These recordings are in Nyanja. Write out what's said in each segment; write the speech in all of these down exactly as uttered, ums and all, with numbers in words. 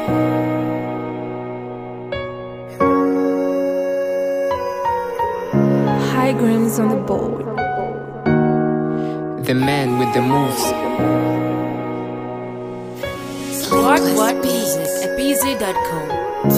High Grams on the board. The man with the moves. What What Music at b z dot com.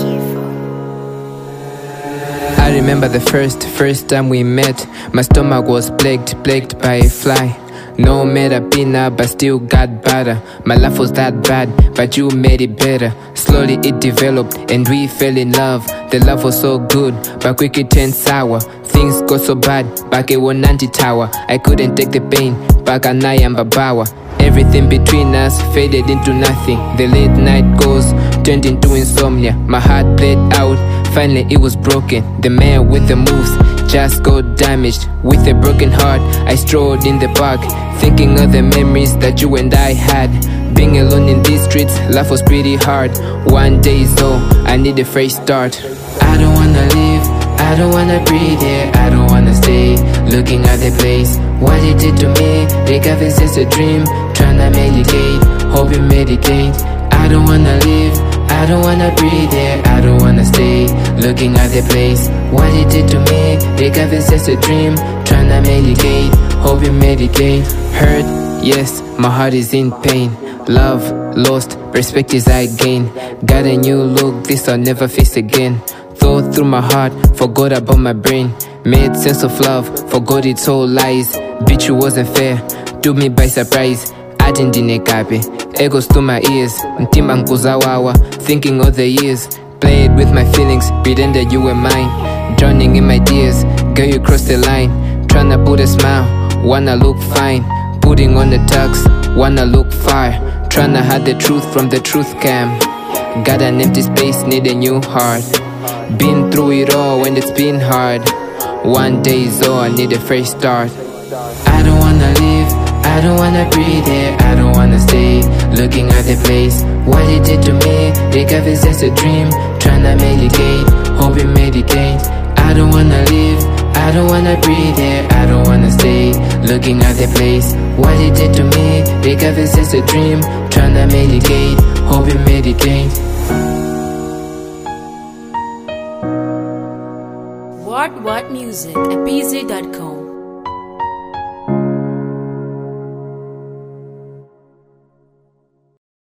I remember the first, first time we met. My stomach was plagued, plagued by a fly. No matter peanut, but still got better. My life was that bad, but you made it better. Slowly it developed and we fell in love. The love was so good, but quick it turned sour. Things got so bad, back at one ninety tower. I couldn't take the pain, back at Nayamba. Everything between us faded into nothing. The late night calls turned into insomnia. My heart bled out, finally it was broken. The man with the moves just got damaged. With a broken heart, I strolled in the park, thinking of the memories that you and I had. Being alone in these streets, life was pretty hard. One day so, I need a fresh start. I don't wanna leave, I don't wanna breathe here, I don't wanna stay. Looking at the place, what it did to me, the gap is just a dream. Tryna medicate, hope you medicate. I don't wanna leave, I don't wanna breathe here, I don't wanna stay. Looking at the place, what it did to me, the gap is just a dream. Tryna medicate, hope you medicate. Hurt, yes, my heart is in pain. Love, lost, perspectives I gain. Got a new look, this I'll never face again. Thought through my heart, forgot about my brain. Made sense of love, forgot it's all lies. Bitch, you wasn't fair, took me by surprise. I didn't dinekabe, echoes to my ears. Ntimba nkuzawawa, thinking of the years. Played with my feelings, pretended you were mine. Drowning in my tears, girl you crossed the line. Tryna put a smile, wanna look fine. Putting on the tux, wanna look fire. Tryna hide the truth from the truth cam. Got an empty space, need a new heart. Been through it all when it's been hard. One day is all, I need a fresh start. I don't wanna leave, I don't wanna breathe here, I don't wanna stay. Looking at the place, what it did to me, the gap is just a dream. Tryna medicate, hope you medicate. I don't wanna leave, I don't wanna breathe here, I don't wanna stay. Looking at the place, what it did to me, the gap is just a dream. Tryna medicate, hope you medicate. What What Music at b z dot com.